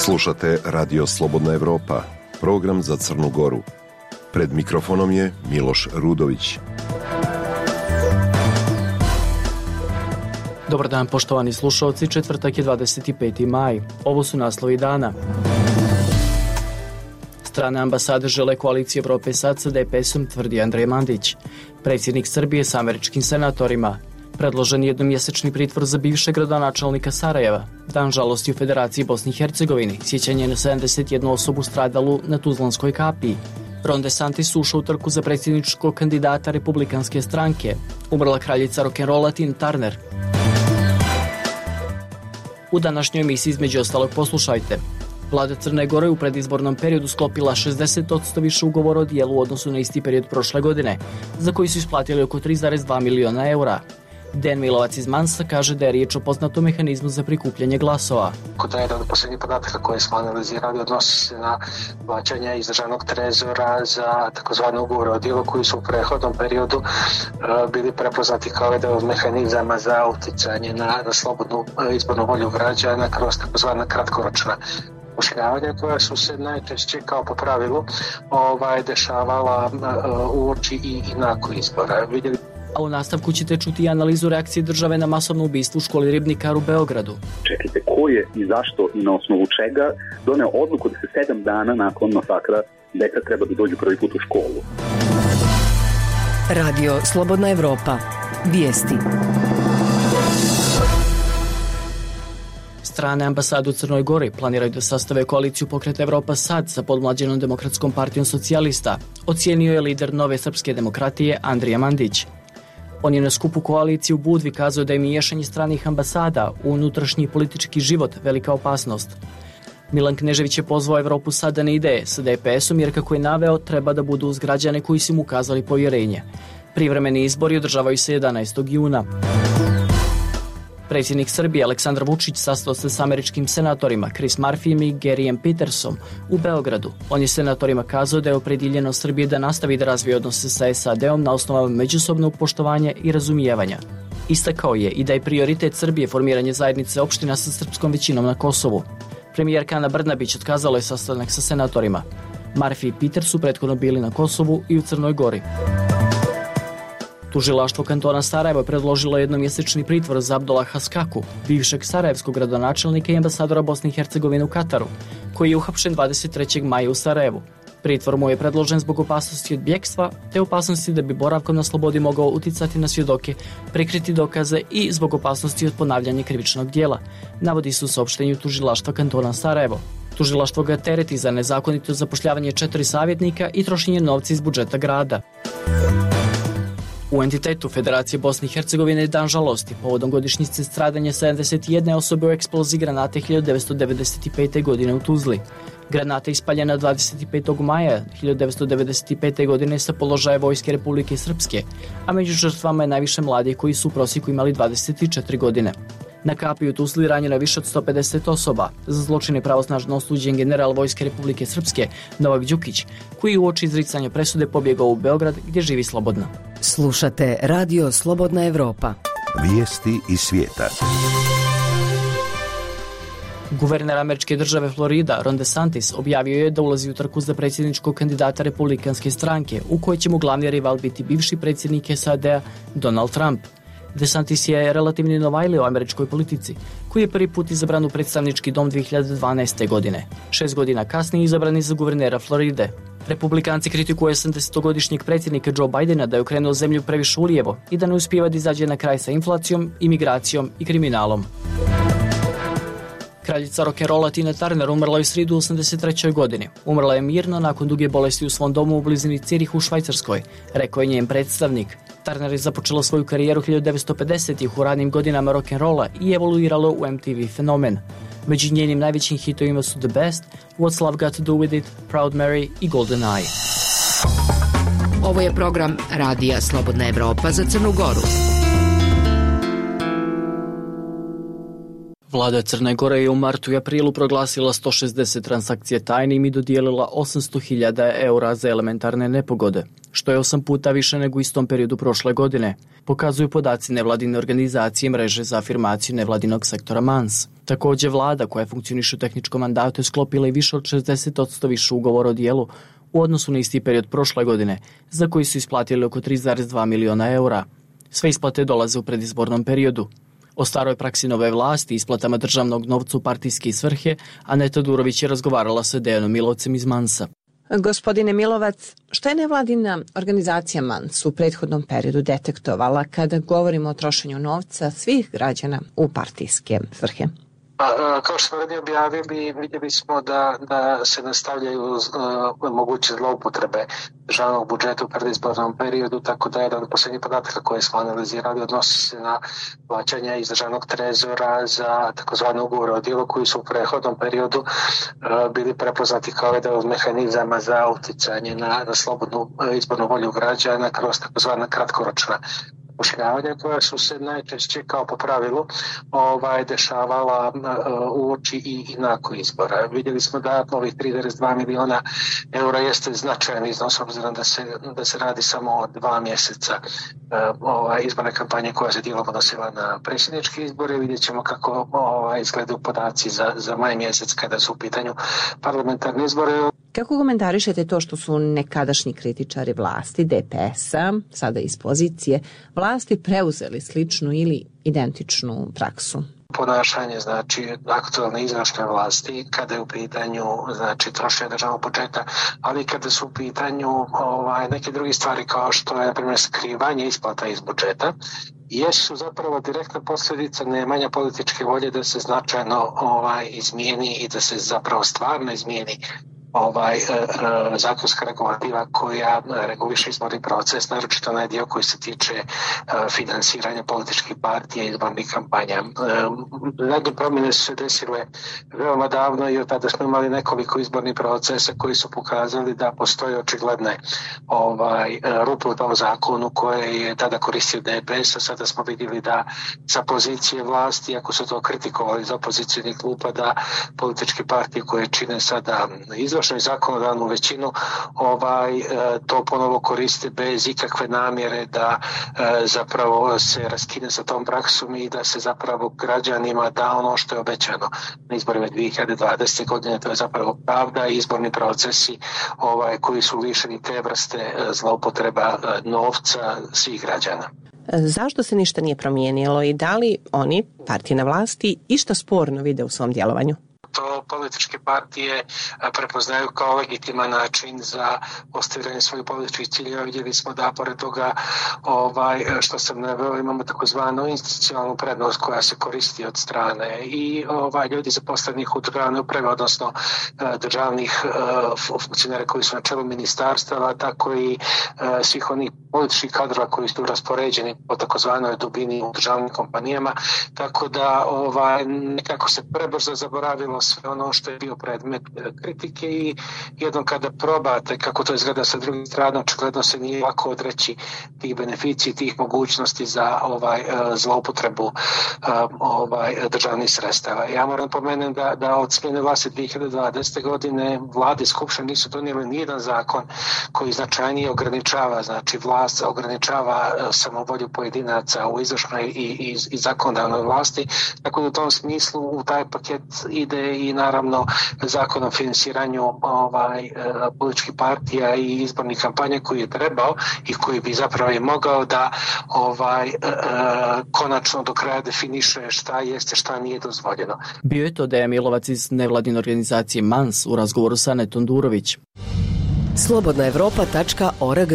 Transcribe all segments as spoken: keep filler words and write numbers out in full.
Slušate Radio Slobodna Evropa, program za Crnu Goru. Pred mikrofonom je Miloš Rudović. Dobar dan, poštovani slušalci, četvrtak je dvadeset peti maj. Ovo su naslovi dana. Strane ambasade žele koaliciju Evrope sad sa D P S-om, tvrdi Andrej Mandić. Predsjednik Srbije sa američkim senatorima. Predložen jednomjesečni pritvor za bivšeg gradonačelnika Sarajeva. Dan žalosti u Federaciji Bosni i Hercegovini. Sjećanje na sedamdeset jednu osobu stradalu na Tuzlanskoj kapiji. Ron DeSantis ušao u trku za predsjedničkog kandidata Republikanske stranke. Umrla kraljica rock'n'rolla Tina Turner. U današnjoj emisiji između ostalog poslušajte. Vlada Crne Gore u predizbornom periodu sklopila šezdeset posto više ugovora o dijelu u odnosu na isti period prošle godine, za koji su isplatili oko tri zarez dva miliona eura. Dejan Milovac iz Mansa kaže da je riječ o poznatom mehanizmu za prikupljanje glasova. Kod jedan od posljednjih podataka koje smo analizirali odnosi se na plaćanja iz državnog trezora za takozvane ugovore o dijelu koji su u prethodnom periodu uh, bili prepoznati kao jedan od mehanizama za uticanje na, na slobodnu uh, izbornu volju građana kroz takozvana kratkoročna ušljavanja koja su se najčešće kao po pravilu ovaj, dešavala uh, uoči i, i nakon izbora. Vidjeli A u nastavku ćete čuti analizu reakcije države na masovno ubistvo u školi Ribnikar u Beogradu. Čekajte, ko je i zašto i na osnovu čega doneo odluku da se sedam dana nakon masakra deca treba da dođu prvi put u školu? Radio Slobodna Evropa. Vijesti. Strane ambasade u Crnoj Gori planiraju da sastave koaliciju Pokret Evropa sad sa podmlađenom Demokratskom partijom socijalista, ocijenio je lider Nove srpske demokratije Andrija Mandić. On je na skupu koalicije u Budvi kazao da je miješanje stranih ambasada u unutrašnji politički život velika opasnost. Milan Knežević je pozvao Evropu sad da ne ide sa D P S-om jer, kako je naveo, treba da budu uz građane koji su mu ukazali povjerenje. Privremeni izbori održavaju se jedanaestog juna. Predsjednik Srbije Aleksandar Vučić sastao se s američkim senatorima Chris Murphyjem i Garyjem Petersom u Beogradu. On je senatorima kazao da je opredjeljeno Srbije da nastavi da razvije odnose sa S A D-om na osnovu međusobnog poštovanja i razumijevanja. Istakao je i da je prioritet Srbije formiranje zajednice opština sa srpskom većinom na Kosovu. Premijerka Ana Brnabić otkazala je sastanak sa senatorima. Murphy i Peter su prethodno bili na Kosovu i u Crnoj Gori. Tužilaštvo kantona Sarajevo predložilo jednomjesečni pritvor za Abdullaha Skaku, bivšeg sarajevskog gradonačelnika i ambasadora Bosne i Hercegovine u Kataru, koji je uhapšen dvadeset trećeg maja u Sarajevu. Pritvor mu je predložen zbog opasnosti od bjekstva, te opasnosti da bi boravkom na slobodi mogao uticati na svjedoke, prikriti dokaze i zbog opasnosti od ponavljanja krivičnog dijela, navodi se u saopštenju tužilaštva kantona Sarajevo. Tužilaštvo ga tereti za nezakonito zapošljavanje četiri savjetnika i trošenje novca iz budžeta grada. U entitetu Federacije Bosne i Hercegovine je dan žalosti povodom godišnjice stradanja sedamdeset jedne osobe u eksploziji granate hiljadu devetsto devedeset pete. godine u Tuzli. Granata je ispaljena dvadeset petog maja hiljadu devetsto devedeset pete. godine sa položaja Vojske Republike Srpske, a među žrtvama je najviše mladih koji su u prosjeku imali dvadeset četiri godine. Na kapiji u Tuzli ranjeno je više od sto pedeset osoba. Za zločin je pravosnažno osuđen general Vojske Republike Srpske Novak Đukić, koji je uoči izricanja presude pobjegao u Beograd gdje živi slobodno. Slušate Radio Slobodna Evropa. Vijesti iz svijeta. Guverner američke države Florida Ron DeSantis objavio je da ulazi u trku za predsjedničkog kandidata Republikanske stranke, u kojoj će mu glavni rival biti bivši predsjednik S A D-a Donald Trump. DeSantis je relativni novajlija u američkoj politici, koji je prvi put izabran u predstavnički dom dvije hiljade dvanaeste. godine. Šest godina kasnije izabran je za guvernera Floride. Republikanci kritikuju osamdesetogodišnjeg predsjednika Joe Bidena da je okrenuo zemlju previše ulijevo i da ne uspijeva da izađe na kraj sa inflacijom, imigracijom i kriminalom. Kraljica rock'n'rolla Tina Turner umrla je u srijedu u osamdeset trećoj. godini. Umrla je mirno nakon duge bolesti u svom domu u blizini Cirihu u Švajcarskoj, rekao je njen predstavnik. Turner je započela svoju karijeru hiljadu devetsto pedesetih u ranim godinama rock'n'rolla i evoluirala u M T V fenomen. Među njenim najvećim hitovima su The Best, What's Love Got to Do With It, Proud Mary i Golden Eye. Ovo je program Radija Slobodna Evropa za Crnu Goru. Vlada Crne Gore je u martu i aprilu proglasila sto šezdeset transakcije tajnim i dodijelila osamsto hiljada eura za elementarne nepogode, što je osam puta više nego u istom periodu prošle godine, pokazuju podaci nevladine organizacije mreže za afirmaciju nevladinog sektora Mans. Također vlada, koja funkcioniše u tehničkom mandatu, je sklopila i više od šezdeset posto više ugovora o dijelu u odnosu na isti period prošle godine, za koji su isplatili oko tri zarez dva miliona eura. Sve isplate dolaze u predizbornom periodu. O staroj praksi nove vlasti, isplatama državnog novca u partijske svrhe, Aneta Durović je razgovarala sa Dejanom Milovcem iz Mansa. Gospodine Milovac, što je nevladina organizacija Mans u prethodnom periodu detektovala kada govorimo o trošenju novca svih građana u partijske svrhe? Pa, kao što smo radi objavili, vidjeli smo da, da se nastavljaju uh, moguće zloupotrebe državnog budžeta u predizbornom periodu, tako da jedan od posljednjih podataka koje smo analizirali odnosi se na plaćanja iz državnog trezora za takozvane ugovore o djelu koji su u prethodnom periodu uh, bili prepoznati kao jedan od mehanizama za uticanje na, na slobodnu uh, izbornu volju građana kroz takozvana kratkoročna upošljavanja koja su se najčešće kao po pravilu ovaj, dešavala uh, u oči i, i nakon izbora. Vidjeli smo da ovih tri zarez dva miliona eura jeste značajan iznos, obzirom da se, da se radi samo o dva mjeseca uh, ovaj, izborne kampanje koja se dijelom odnosila na predsjedničke izbore. Vidjet ćemo kako ovaj, izgledaju podaci za, za maj mjesec kada su u pitanju parlamentarne izbore. Kako komentarišete to što su nekadašnji kritičari vlasti D P S-a, sada iz pozicije vlasti, preuzeli sličnu ili identičnu praksu? Ponašanje, znači, aktualne izvršne vlasti kada je u pitanju, znači, trošenje državnog budžeta, ali kada su u pitanju ovaj, neke druge stvari kao što je, na primjer, skrivanje isplata iz budžeta, jesu zapravo direktna posljedica nemanja političke volje da se značajno ovaj, izmijeni i da se zapravo stvarno izmijeni ovaj, zakonska regulativa koja reguliše izborni proces, naročito onaj dio koji se tiče finansiranja političkih partija i izbornih kampanja. Zadnje promjene su se desile veoma davno i od tada smo imali nekoliko izbornih procesa koji su pokazali da postoje očigledne ovaj, rupe u tom zakonu koje je tada koristio D P S, a sada smo vidjeli da sa pozicije vlasti, ako su to kritikovali iz opozicijnih klupa, da političke partije koje čine sada izvršno i zakonodavnu većinu ovaj, to ponovo koriste bez ikakve namjere da zapravo se raskine sa tom praksom i da se zapravo građanima da ono što je obećano na izborima dvije hiljade dvadesete. godine, to je zapravo pravda i izborni procesi ovaj, koji su lišeni te vrste zloupotreba novca svih građana. Zašto se ništa nije promijenilo i da li oni, partije na vlasti, išta sporno vide u svom djelovanju? To političke partije prepoznaju kao legitiman način za ostvarivanje svojih političkih ciljeva. Vidjeli smo da pored toga ovaj, što sam naveo, imamo takozvanu institucionalnu prednost koja se koristi od strane i ovaj, ljudi zaposlenih u državnoj upravi, odnosno državnih funkcionera koji su na čelu ministarstava, tako i svih onih političkih kadrova koji su raspoređeni po takozvanoj dubini u državnim kompanijama, tako da ovaj, nekako se prebrzo zaboravilo sve ono što je bio predmet kritike i jednom kada probate kako to izgleda sa drugim stranom, očigledno se nije lako odreći tih beneficija, tih mogućnosti za ovaj zloupotrebu ovaj državnih sredstava. Ja moram pomenem da, da od smjene vlasti dvije hiljade dvadesete. godine vlade i skupštine nisu donijeli nijedan zakon koji značajnije ograničava, znači vlast ograničava samovolju pojedinaca u izvršnoj i, i, i zakonodavnoj vlasti, tako da u tom smislu u taj paket ide i naravno zakon o finansiranju ovaj, političkih partija i izbornih kampanja koji je trebao i koji bi zapravo i mogao da ovaj, konačno do kraja definiše šta jeste, šta nije dozvoljeno. Bio je to Dejan Milovac iz nevladine organizacije Mans u razgovoru sa Anetom Durović. slobodna evropa tačka org.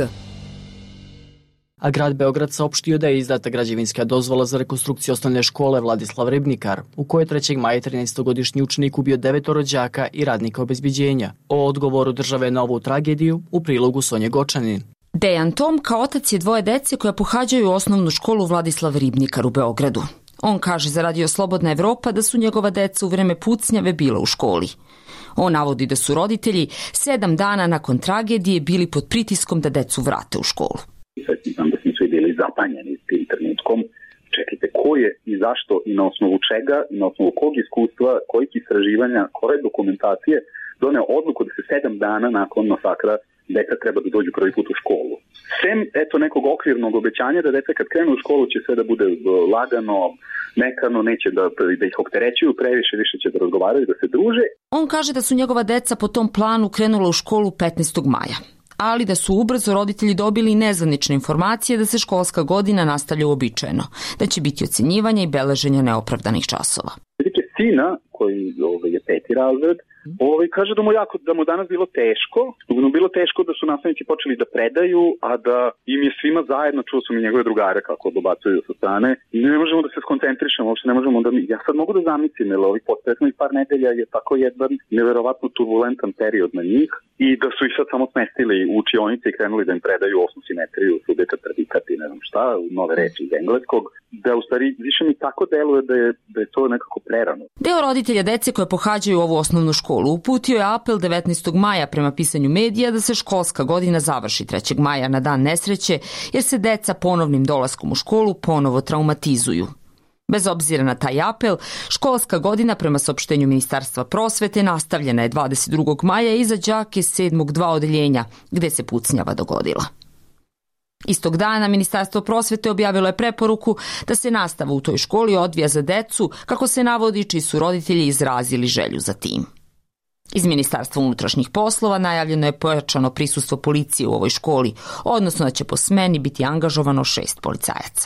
A grad Beograd saopštio da je izdata građevinska dozvola za rekonstrukciju osnovne škole Vladislav Ribnikar, u kojoj trećeg maja trinaestogodišnji učenik ubio devetoro đaka i radnika obezbeđenja. O odgovoru države na ovu tragediju u prilogu Sonje Gočanin. Dejan Tomka otac je dvoje dece koja pohađaju osnovnu školu Vladislav Ribnikar u Beogradu. On kaže za Radio Slobodna Evropa da su njegova deca u vreme pucnjave bila u školi. On navodi da su roditelji sedam dana nakon tragedije bili pod pritiskom da decu vrate u školu. Znam da smo svi bili zapanjeni tim trenutkom, čekajte, ko je i zašto i na osnovu čega i na osnovu kog iskustva, kojih istraživanja, koje dokumentacije doneo odluku da se sedam dana nakon masakra deca treba da dođu prvi put u školu. Sem, eto, nekog okvirnog obećanja da deca kad krenu u školu će sve da bude lagano, mekano, neće da, da ih opterećuju previše, više će da razgovaraju, da se druže. On kaže da su njegova deca po tom planu krenula u školu petnaestog maja, ali da su ubrzo roditelji dobili nezvanične informacije da se školska godina nastavlja uobičajeno, da će biti ocenjivanja i beleženja neopravdanih časova. Vidite, sina, koji ovaj, je peti razred, Ovaj, kaže da mu, jako, da mu danas bilo teško, da mu bilo teško da su nastavnici počeli da predaju, a da im je svima zajedno, čuo su mi njegove drugare kako dobacuju sa strane, i ne možemo da se skoncentrišemo, uopšte ne možemo da mi, ja sad mogu da zamislim, jer ovih potretnih par nedelja je tako jedan neverovatno turbulentan period na njih, i da su ih sad samo smestili u učionice i krenuli da im predaju osmu simetriju, subjekat, predikat i ne znam šta, nove reči iz engleskog, da u stvari više mi tako deluje da je, da je to nekako prerano. Deo roditelja dece koje pohađaju ovu osnovnu školu uputio je apel devetnaestog maja prema pisanju medija da se školska godina završi trećeg maja na dan nesreće, jer se deca ponovnim dolaskom u školu ponovo traumatizuju. Bez obzira na taj apel, školska godina prema saopštenju Ministarstva prosvete nastavljena je dvadeset drugog maja i za đake sedmog dva odeljenja, gde se pucnjava dogodila. Istog dana Ministarstvo prosvete objavilo je preporuku da se nastava u toj školi odvija za decu, kako se navodi, čiji su roditelji izrazili želju za tim. Iz Ministarstva unutrašnjih poslova najavljeno je pojačano prisustvo policije u ovoj školi, odnosno da će po smeni biti angažovano šest policajaca.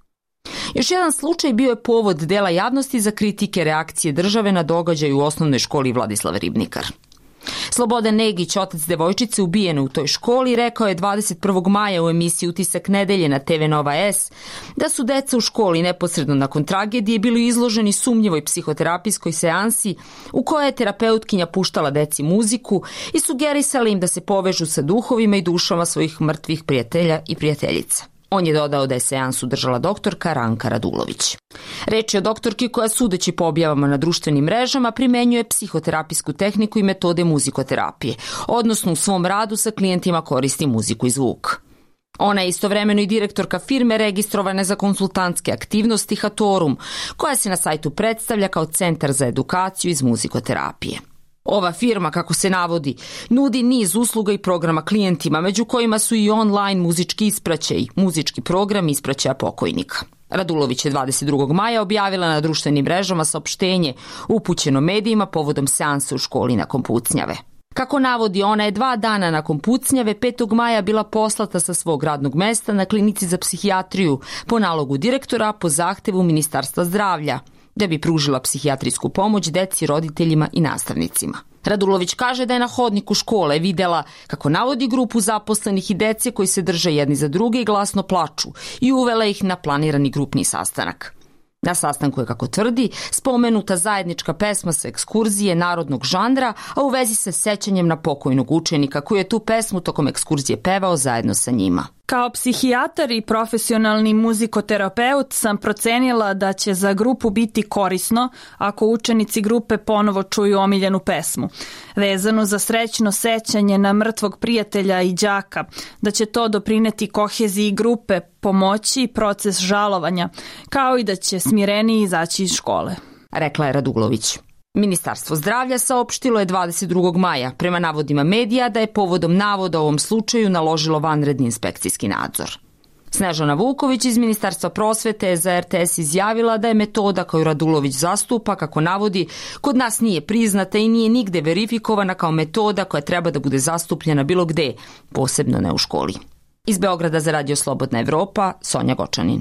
Još jedan slučaj bio je povod dela javnosti za kritike reakcije države na događaj u osnovnoj školi Vladislav Ribnikar. Slobodan Negić, otac devojčice ubijene u toj školi, rekao je dvadeset prvog maja u emisiji Utisak nedelje na te ve Nova S da su deca u školi neposredno nakon tragedije bili izloženi sumnjivoj psihoterapijskoj seansi u kojoj je terapeutkinja puštala deci muziku i sugerisala im da se povežu sa duhovima i dušama svojih mrtvih prijatelja i prijateljica. On je dodao da je seansu držala doktorka Ranka Radulović. Reč je o doktorki koja, sudeći po objavama na društvenim mrežama, primenjuje psihoterapijsku tehniku i metode muzikoterapije, odnosno u svom radu sa klijentima koristi muziku i zvuk. Ona je istovremeno i direktorka firme registrovane za konsultantske aktivnosti Hatorum, koja se na sajtu predstavlja kao centar za edukaciju iz muzikoterapije. Ova firma, kako se navodi, nudi niz usluga i programa klijentima, među kojima su i online muzički ispraćaj, muzički program ispraćaja pokojnika. Radulović je dvadeset drugog maja objavila na društvenim mrežama saopštenje upućeno medijima povodom seansa u školi nakon pucnjave. Kako navodi, ona je dva dana nakon pucnjave petog maja bila poslata sa svog radnog mesta na klinici za psihijatriju po nalogu direktora po zahtevu Ministarstva zdravlja, da bi pružila psihijatrijsku pomoć deci, roditeljima i nastavnicima. Radulović kaže da je na hodniku škole videla, kako navodi, grupu zaposlenih i dece koji se drže jedni za druge i glasno plaču, i uvela ih na planirani grupni sastanak. Na sastanku je, kako tvrdi, spomenuta zajednička pesma sa ekskurzije narodnog žanra, a u vezi sa sećanjem na pokojnog učenika koji je tu pesmu tokom ekskurzije pevao zajedno sa njima. Kao psihijatar i profesionalni muzikoterapeut sam procenila da će za grupu biti korisno ako učenici grupe ponovo čuju omiljenu pesmu, vezanu za srećno sećanje na mrtvog prijatelja i đaka, da će to doprineti koheziji grupe, pomoći proces žalovanja, kao i da će smireniji izaći iz škole, rekla je Radulović. Ministarstvo zdravlja saopštilo je dvadeset drugog maja prema navodima medija da je povodom navoda o ovom slučaju naložilo vanredni inspekcijski nadzor. Snežana Vuković iz Ministarstva prosvete je za er te es izjavila da je metoda koju Radulović zastupa, kako navodi, kod nas nije priznata i nije nigde verifikovana kao metoda koja treba da bude zastupljena bilo gde, posebno ne u školi. Iz Beograda za Radio Slobodna Evropa, Sonja Gočanin.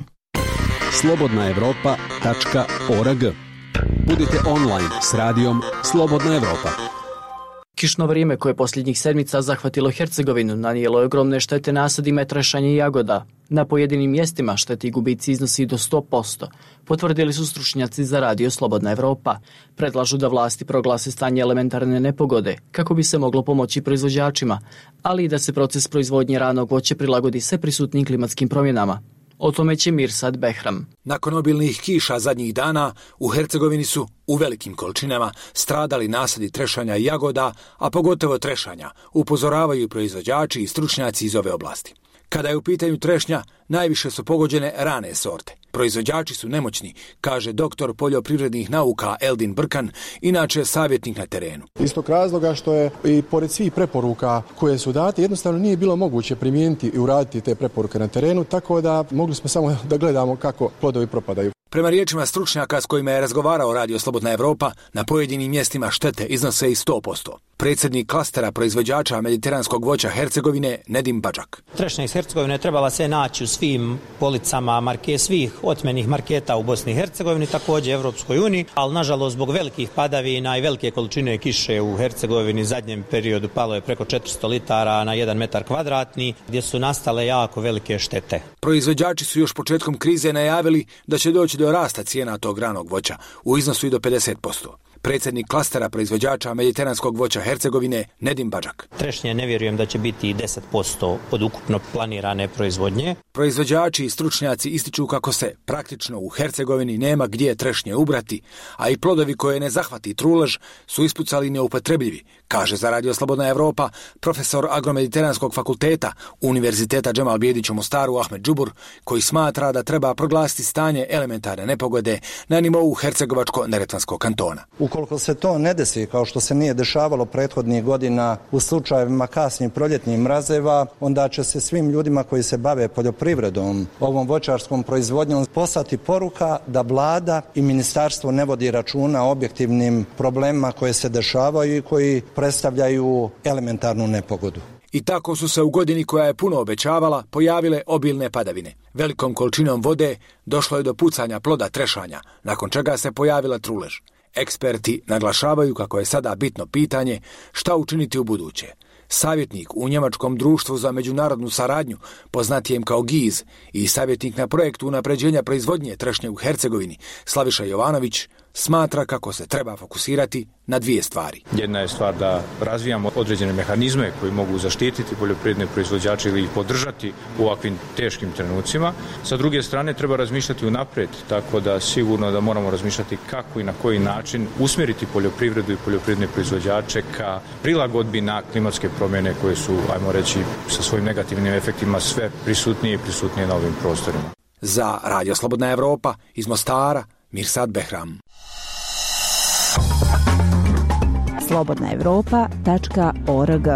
slobodna evropa tačka org. Budite online s radijom Slobodna Evropa. Kišno vrijeme koje posljednjih sedmica zahvatilo Hercegovinu nanijelo je ogromne štete nasadima trešanja i jagoda. Na pojedinim mjestima šteti i gubici iznosi do sto posto. Potvrdili su stručnjaci za Radio Slobodna Evropa. Predlažu da vlasti proglase stanje elementarne nepogode kako bi se moglo pomoći proizvođačima, ali i da se proces proizvodnje ranog voća prilagodi sve prisutnim klimatskim promjenama. O tome će Mirsad Behram. Nakon obilnih kiša zadnjih dana u Hercegovini su u velikim količinama stradali nasadi trešanja i jagoda, a pogotovo trešanja, upozoravaju proizvođači i stručnjaci iz ove oblasti. Kada je u pitanju trešnja, najviše su pogođene rane sorte. Proizvođači su nemoćni, kaže doktor poljoprivrednih nauka Eldin Brkan, inače savjetnik na terenu. Iz tog razloga što je i pored svih preporuka koje su date, jednostavno nije bilo moguće primijeniti i uraditi te preporuke na terenu, tako da mogli smo samo da gledamo kako plodovi propadaju. Prema riječima stručnjaka s kojima je razgovarao Radio Slobodna Evropa, na pojedinim mjestima štete iznose i sto posto. Predsjednik klastera proizvođača mediteranskog voća Hercegovine Nedim Badžak. Trešnja iz Hercegovine trebala se naći u svim policama marke, svih otmenih marketa u Bosni i Hercegovini, također Evropskoj uniji, ali nažalost zbog velikih padavina i velike količine kiše u Hercegovini u zadnjem periodu palo je preko četiristo litara na jedan metar kvadratni, gdje su nastale jako velike štete. Proizvođači su još početkom krize najavili da će doći do rasta cijena tog ranog voća u iznosu i do pedeset posto. Predsjednik klastera proizvođača mediteranskog voća Hercegovine Nedim Badžak. Trešnje ne vjerujem da će biti i deset posto od ukupno planirane proizvodnje. Proizvođači i stručnjaci ističu kako se praktično u Hercegovini nema gdje trešnje ubrati, a i plodovi koje ne zahvati trulež su ispucali neupotrebljivi, kaže za Radio Slobodna Evropa profesor agromediteranskog fakulteta Univerziteta Džemal Bijedić u Mostaru Ahmed Džubur, koji smatra da treba proglasiti stanje elementarne nepogode na nivou Hercegovačko-Neretvanskog kantona. Ukoliko se to ne desi, kao što se nije dešavalo prethodnih godina u slučajevima kasnih proljetnih mrazeva, onda će se svim ljudima koji se bave poljoprivredom, ovom voćarskom proizvodnjom, poslati poruka da vlada i ministarstvo ne vodi računa o objektivnim problemima koje se dešavaju i koji predstavljaju elementarnu nepogodu. I tako su se u godini koja je puno obećavala pojavile obilne padavine. Velikom količinom vode došlo je do pucanja ploda trešanja, nakon čega se pojavila trulež. Eksperti naglašavaju kako je sada bitno pitanje šta učiniti u buduće. Savjetnik u Njemačkom društvu za međunarodnu saradnju, poznatijem kao GIZ, i savjetnik na projektu unapređenja proizvodnje trešnje u Hercegovini, Slaviša Jovanović, smatra kako se treba fokusirati na dvije stvari. Jedna je stvar da razvijamo određene mehanizme koji mogu zaštititi poljoprivredne proizvođače ili ih podržati u ovakvim teškim trenucima. Sa druge strane treba razmišljati unaprijed, tako da sigurno da moramo razmišljati kako i na koji način usmjeriti poljoprivredu i poljoprivredne proizvođače ka prilagodbi na klimatske promjene koje su, ajmo reći, sa svojim negativnim efektima sve prisutnije i prisutnije na ovim prostorima. Za Radio Slobodna Evropa iz Mostara, Mirsad Behram. slobodna evropa tačka org.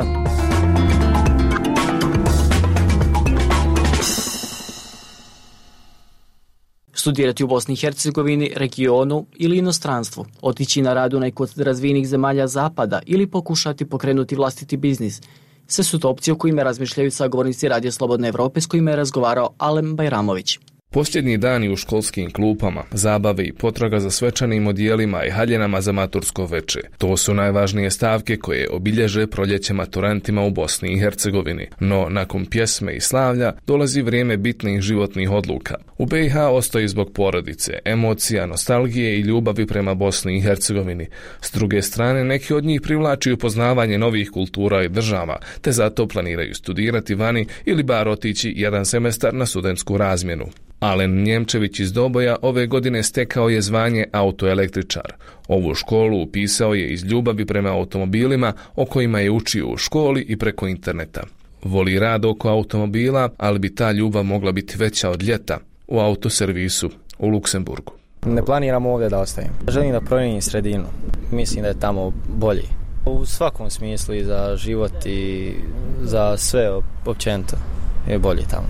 Studirati u Bosni i Hercegovini, regionu ili inostranstvu, otići na rad u neku od razvijenih zemalja zapada ili pokušati pokrenuti vlastiti biznis. Sve su to opcije o kojima razmišljaju sagovornici Radio Slobodne Evrope s kojima je razgovarao Alem Bajramović. Posljednji dani u školskim klupama, zabave i potraga za svečanim odijelima i haljenama za matursko veče. To su najvažnije stavke koje obilježe proljeće maturantima u Bosni i Hercegovini. No, nakon pjesme i slavlja dolazi vrijeme bitnih životnih odluka. U B i H ostaje zbog porodice, emocija, nostalgije i ljubavi prema Bosni i Hercegovini. S druge strane, neki od njih privlači upoznavanje novih kultura i država, te zato planiraju studirati vani ili bar otići jedan semestar na studentsku razmjenu. Alen Njemčević iz Doboja ove godine stekao je zvanje autoelektričar. Ovu školu upisao je iz ljubavi prema automobilima o kojima je učio u školi i preko interneta. Voli rad oko automobila, ali bi ta ljubav mogla biti veća od ljeta u autoservisu u Luksemburgu. Ne planiram ovdje da ostajem. Želim da promijenim sredinu. Mislim da je tamo bolji. U svakom smislu i za život i za sve općenito je bolje tamo.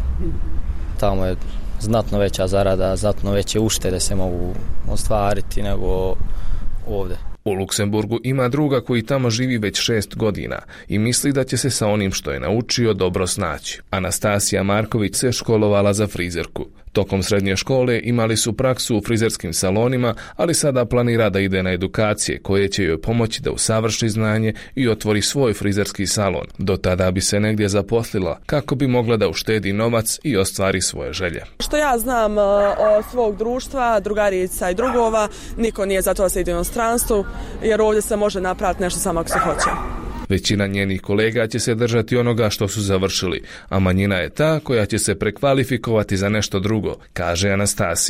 Tamo je znatno veća zarada, znatno veće uštede se mogu ostvariti nego ovdje. U Luksemburgu ima druga koji tamo živi već šest godina i misli da će se sa onim što je naučio dobro snaći. Anastasija Marković se školovala za frizerku. Tokom srednje škole imali su praksu u frizerskim salonima, ali sada planira da ide na edukacije koje će joj pomoći da usavrši znanje i otvori svoj frizerski salon. Do tada bi se negdje zaposlila kako bi mogla da uštedi novac i ostvari svoje želje. Što ja znam od svog društva, drugarica i drugova, niko nije za to da se ide u inostranstvu, jer ovdje se može napraviti nešto samo ako se hoće. Većina njenih kolega će se držati onoga što su završili, a manjina je ta koja će se prekvalifikovati za nešto drugo, kaže Anastasija.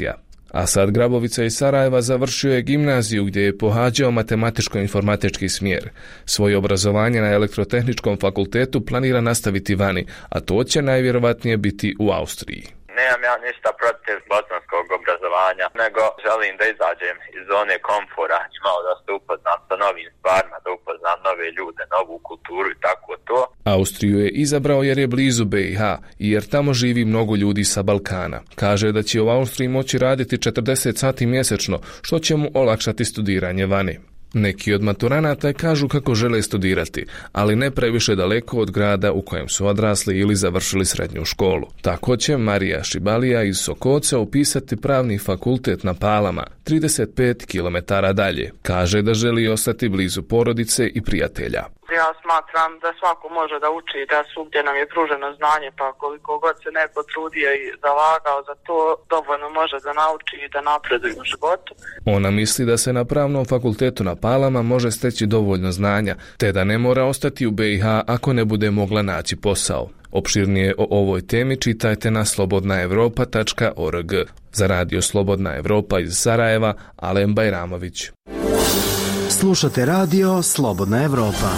Asad Grabovica iz Sarajeva završio je gimnaziju gdje je pohađao matematičko-informatički smjer. Svoje obrazovanje na elektrotehničkom fakultetu planira nastaviti vani, a to će najvjerovatnije biti u Austriji. Nemam ja ništa protiv bosanskog obrazovanja, nego želim da izađem iz zone komfora i malo da se upoznam sa novim stvarima, da upoznam nove ljude, novu kulturu i tako to. Austriju je izabrao jer je blizu B i H i jer tamo živi mnogo ljudi sa Balkana. Kaže da će u Austriji moći raditi četrdeset sati mjesečno, što će mu olakšati studiranje vani. Neki od maturanata kažu kako žele studirati, ali ne previše daleko od grada u kojem su odrasli ili završili srednju školu. Tako će Marija Šibalija iz Sokoca upisati pravni fakultet na Palama, trideset pet kilometara dalje. Kaže da želi ostati blizu porodice i prijatelja. Ja smatram da svako može da uči, da svugdje nam je pruženo znanje, pa koliko god se neko trudio i zalagao za to, dovoljno može da nauči i da napreduje u životu. Ona misli da se na pravnom fakultetu na Palama može steći dovoljno znanja, te da ne mora ostati u B i H ako ne bude mogla naći posao. Opširnije o ovoj temi čitajte na slobodna evropa tačka org. Za radio Slobodna Evropa iz Sarajeva, Alen Bajramović. Slušate radio Slobodna Evropa.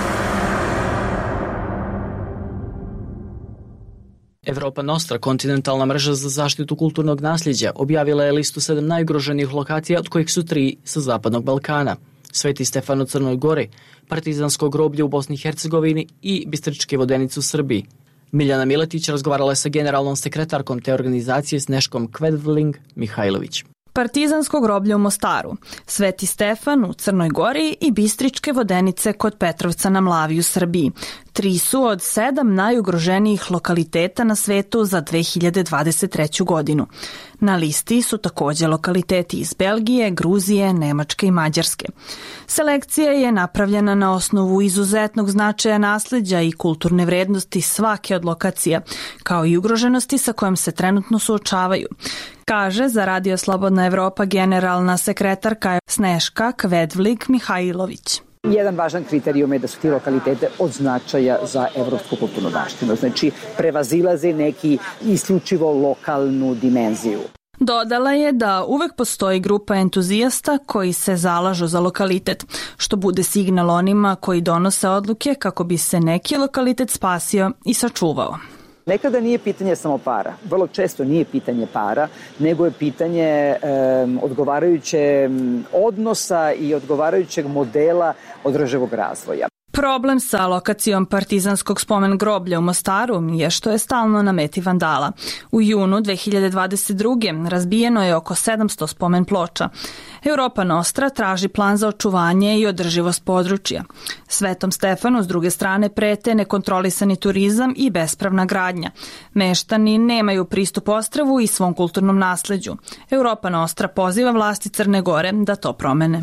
Europa Nostra, kontinentalna mreža za zaštitu kulturnog nasljeđa, objavila je listu sedam najugroženijih lokacija, od kojih su tri sa Zapadnog Balkana. Sveti Stefan u Crnoj Gori, Partizansko groblje u Bosni i Hercegovini i Bistričke vodenice u Srbiji. Miljana Miletić razgovarala je sa generalnom sekretarkom te organizacije Sneškom Kvedvling Mihajlović. Partizansko groblje u Mostaru, Sveti Stefan u Crnoj Gori i Bistričke vodenice kod Petrovca na Mlavi u Srbiji. Tri su od sedam najugroženijih lokaliteta na svetu za dve hiljade dvadeset treću. godinu. Na listi su također lokaliteti iz Belgije, Gruzije, Nemačke i Mađarske. Selekcija je napravljena na osnovu izuzetnog značaja nasljeđa i kulturne vrednosti svake od lokacija, kao i ugroženosti sa kojom se trenutno suočavaju, kaže za Radio Slobodna Evropa generalna sekretarka Sneška Kvedvling Mihajlović. Jedan važan kriterijum je da su ti lokalitete od značaja za evropsku kulturnu baštinu, znači prevazilaze neki isključivo lokalnu dimenziju. Dodala je da uvek postoji grupa entuzijasta koji se zalažu za lokalitet, što bude signal onima koji donose odluke kako bi se neki lokalitet spasio i sačuvao. Nekada nije pitanje samo para, vrlo često nije pitanje para, nego je pitanje e, odgovarajuće odnosa i odgovarajućeg modela održivog razvoja. Problem sa lokacijom Partizanskog spomen groblja u Mostaru je što je stalno na meti vandala. U junu dve hiljade dvadeset druge. razbijeno je oko sedamsto spomen ploča. Europa Nostra traži plan za očuvanje i održivost područja. Svetom Stefanu s druge strane prete nekontrolisani turizam i bespravna gradnja. Meštani nemaju pristup ostrvu i svom kulturnom nasleđu. Europa Nostra poziva vlasti Crne Gore da to promene.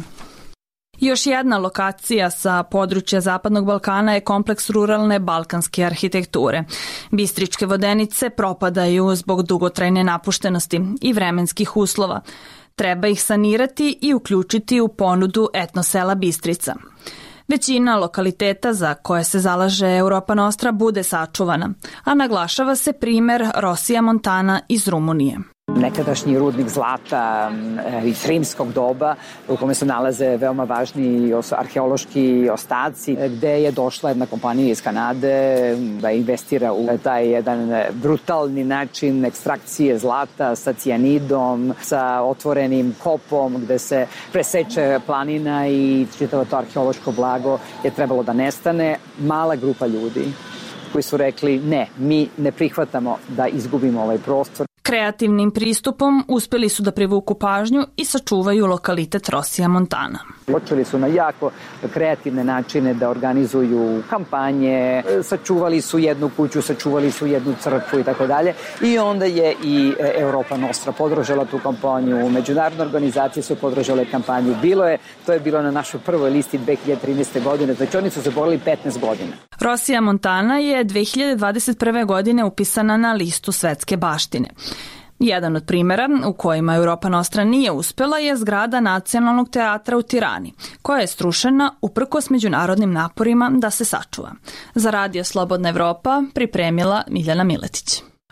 Još jedna lokacija sa područja Zapadnog Balkana je kompleks ruralne balkanske arhitekture. Bistričke vodenice propadaju zbog dugotrajne napuštenosti i vremenskih uslova. Treba ih sanirati i uključiti u ponudu etnosela Bistrica. Većina lokaliteta za koje se zalaže Europa Nostra bude sačuvana, a naglašava se primer Rosija Montana iz Rumunije. Nekadašnji rudnik zlata iz rimskog doba u kome se nalaze veoma važni arheološki ostaci, gde je došla jedna kompanija iz Kanade da investira u taj jedan brutalni način ekstrakcije zlata sa cijanidom, sa otvorenim kopom gde se preseče planina i čitavo to arheološko blago je trebalo da nestane. Mala grupa ljudi koji su rekli ne, mi ne prihvatamo da izgubimo ovaj prostor. Kreativnim pristupom uspjeli su da privuku pažnju i sačuvaju lokalitet Rosija Montana. Počeli su na jako kreativne načine da organizuju kampanje, sačuvali su jednu kuću, sačuvali su jednu crkvu i tako dalje. I onda je i Europa Nostra podržala tu kampanju, međunarodne organizacije su podržale kampanju. Bilo je, to je bilo na našoj prvoj listi dve hiljade trinaeste. godine, znači oni su se borili petnaest godina. Rosija Montana je dve hiljade dvadeset prve. godine upisana na listu svetske baštine. Jedan od primjera u kojima Europa Nostra nije uspjela je zgrada Nacionalnog teatra u Tirani, koja je strušena uprkos međunarodnim naporima da se sačuva. Za Radio Slobodna Evropa pripremila Miljana Miletić.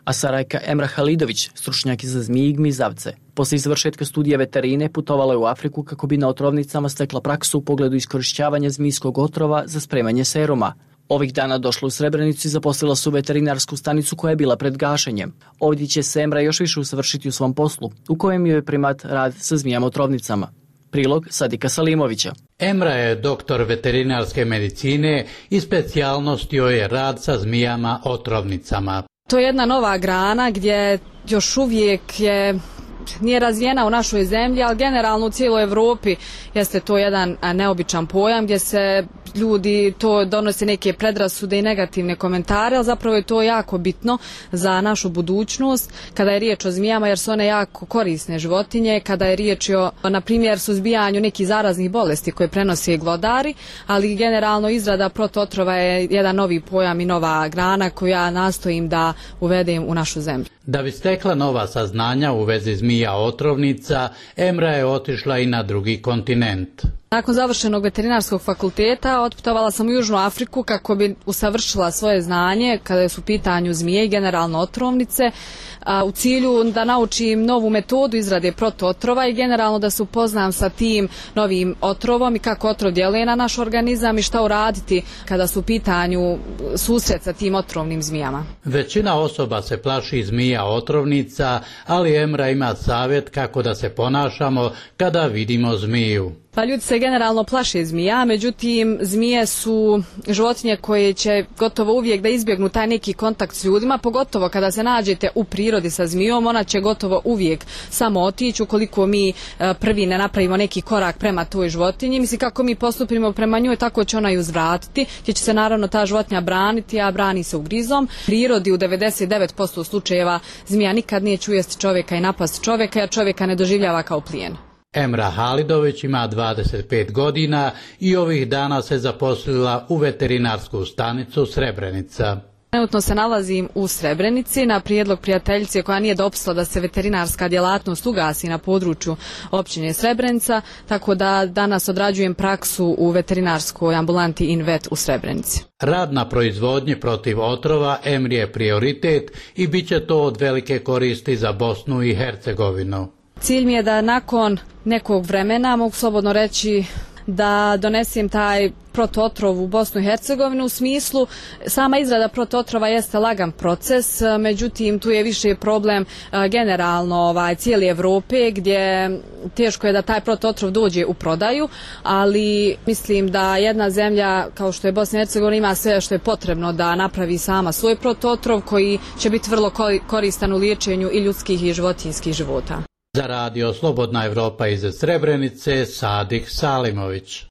A Sarajka Emra Halidović, stručnjak za zmije i gmizavce, poslije završetka studija veterine putovala je u Afriku kako bi na otrovnicama stekla praksu u pogledu iskorišćavanja zmijskog otrova za spremanje seruma. Ovih dana došla u Srebrenicu i zaposlila su veterinarsku stanicu koja je bila pred gašenjem. Ovdje će se Emra još više usavršiti u svom poslu, u kojem joj je primat rad sa zmijama otrovnicama. Prilog Sadika Salimovića. Emra je doktor veterinarske medicine i specijalnost joj je rad sa zmijama otrovnicama. To je jedna nova grana gdje još uvijek je nije razvijena u našoj zemlji, ali generalno u cijeloj Evropi jeste to jedan neobičan pojam gdje se ljudi to donose neke predrasude i negativne komentare, ali zapravo je to jako bitno za našu budućnost kada je riječ o zmijama, jer su one jako korisne životinje, kada je riječ o, na primjer, suzbijanju nekih zaraznih bolesti koje prenose glodari, ali generalno izrada protootrova je jedan novi pojam i nova grana koju ja nastojim da uvedem u našu zemlju. Da bi stekla nova saznanja u vezi zmija otrovnica, Emra je otišla i na drugi kontinent. Nakon završenog veterinarskog fakulteta otputovala sam u Južnu Afriku kako bi usavršila svoje znanje kada su u pitanju zmije i generalno otrovnice, a, u cilju da naučim novu metodu izrade protootrova i generalno da se upoznam sa tim novim otrovom i kako otrov djeluje na naš organizam i šta uraditi kada su u pitanju susret sa tim otrovnim zmijama. Većina osoba se plaši zmija otrovnica, ali Emra ima savjet kako da se ponašamo kada vidimo zmiju. Pa ljudi se generalno plaše zmija, međutim zmije su životinje koje će gotovo uvijek da izbjegnu taj neki kontakt s ljudima, pogotovo kada se nađete u prirodi sa zmijom, ona će gotovo uvijek samo otići ukoliko mi prvi ne napravimo neki korak prema toj životinji. Mislim, kako mi postupimo prema njoj, tako će ona i uzvratiti, gdje će se naravno ta životinja braniti, a brani se ugrizom. U prirodi u devedeset devet posto slučajeva zmija nikad neće ujesti čovjeka i napasti čovjeka, jer čovjeka ne doživljava kao plijen. Emra Halidović ima dvadeset pet godina i ovih dana se zaposlila u veterinarsku stanicu Srebrenica. Trenutno se nalazim u Srebrenici na prijedlog prijateljice koja nije dopustila da se veterinarska djelatnost ugasi na području općine Srebrenica, tako da danas odrađujem praksu u veterinarskoj ambulanti Invet u Srebrenici. Rad na proizvodnji protiv otrova Emri je prioritet i bit će to od velike koristi za Bosnu i Hercegovinu. Cilj mi je da nakon nekog vremena, mogu slobodno reći, da donesem taj protootrov u Bosnu i Hercegovinu. U smislu, sama izrada protootrova jeste lagan proces, međutim tu je više problem generalno ovaj, cijele Evrope, gdje teško je da taj protootrov dođe u prodaju, ali mislim da jedna zemlja kao što je Bosna i Hercegovina ima sve što je potrebno da napravi sama svoj protootrov koji će biti vrlo koristan u liječenju i ljudskih i životinjskih života. Za radio Slobodna Evropa iz Srebrenice, Sadik Salimović.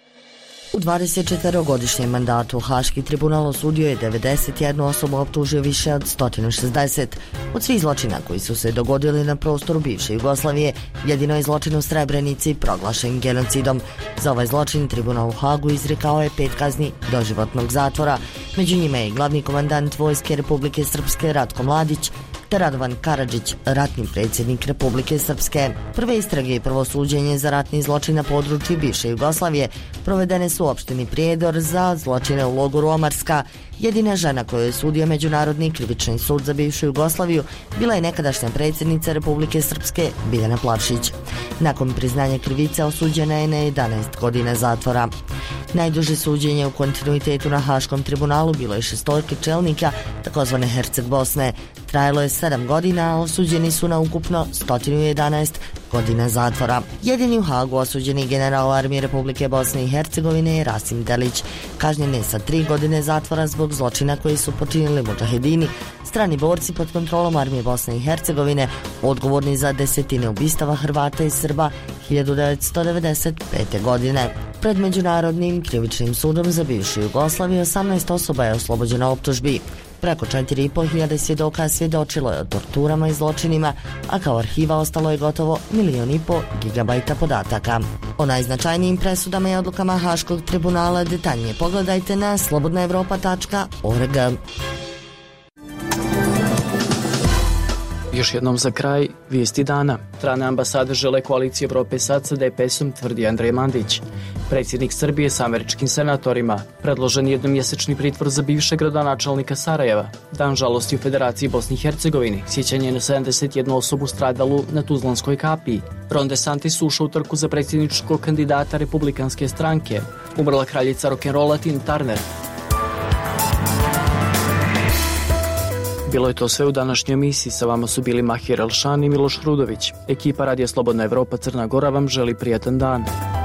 U dvadesetčetvorogodišnjem mandatu Haški tribunal osudio je devedeset jednu osobu, optužio više od sto šezdeset. Od svih zločina koji su se dogodili na prostoru bivše Jugoslavije, jedino je zločin u Srebrenici proglašen genocidom. Za ovaj zločin tribunal u Hagu izrekao je pet kazni doživotnog zatvora. Među njima je glavni komandant Vojske Republike Srpske Ratko Mladić, te Radovan Karadžić, ratni predsjednik Republike Srpske. Prve istrage i prvo suđenje za ratni zločin na području bivše Jugoslavije provedene su u opštini Prijedor za zločine u logoru Omarska. Jedina žena koju je sudio Međunarodni krivični sud za bivšu Jugoslaviju bila je nekadašnja predsjednica Republike Srpske Biljana Plavšić. Nakon priznanja krivice osuđena je na jedanaest godina zatvora. Najduže suđenje u kontinuitetu na Haškom tribunalu bilo je šestorke čelnika takozvane Herceg Bosne. Trajalo je sedam godina, a osuđeni su na ukupno sto jedanaest godina zatvora. Jedini u Hagu osuđeni general armije Republike Bosne i Hercegovine je Rasim Delić. Kažnjen je sa tri godine zatvora zbog zločina koji su počinili mudžahedini, strani borci pod kontrolom armije Bosne i Hercegovine, odgovorni za desetine ubistava Hrvata i Srba hiljadu devetsto devedeset pete. godine. Pred Međunarodnim krivičnim sudom za bivšu Jugoslaviju osamnaest osoba je oslobođeno optužbi. Preko četiri i po hiljade svjedoka svjedočilo je o torturama i zločinima, a kao arhiva ostalo je gotovo milion i po gigabajta podataka. O najznačajnijim presudama i odlukama Haškog tribunala detaljnije pogledajte na slobodna evropa tačka org. Još jednom za kraj, vijesti dana. Strane ambasade žele koalicije Evrope sad sa D P S-om, tvrdi Andrej Mandić. Predsjednik Srbije sa američkim senatorima. Predložen jednomjesečni pritvor za bivšeg gradonačelnika Sarajeva. Dan žalosti u Federaciji Bosni i Hercegovini. Sjećanje na sedamdeset jednu osobu stradalu na Tuzlanskoj kapiji. Ron DeSantis ušao u trku za predsjedničkog kandidata Republikanske stranke. Umrla kraljica rock'n'rolla Tina Turner. Bilo je to sve u današnjoj emisiji. Sa vama su bili Mahir Elšan i Miloš Rudović. Ekipa Radija Slobodna Evropa Crna Gora vam želi prijatan dan.